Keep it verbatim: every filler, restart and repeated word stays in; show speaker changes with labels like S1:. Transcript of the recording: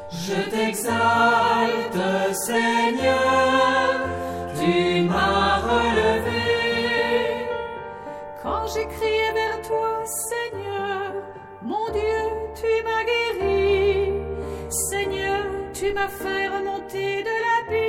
S1: Je t'exalte, Seigneur, tu m'as relevé.
S2: Quand j'ai crié vers toi, Seigneur, mon Dieu, tu m'as guéri. Seigneur, tu m'as fait remonter de l'abîme.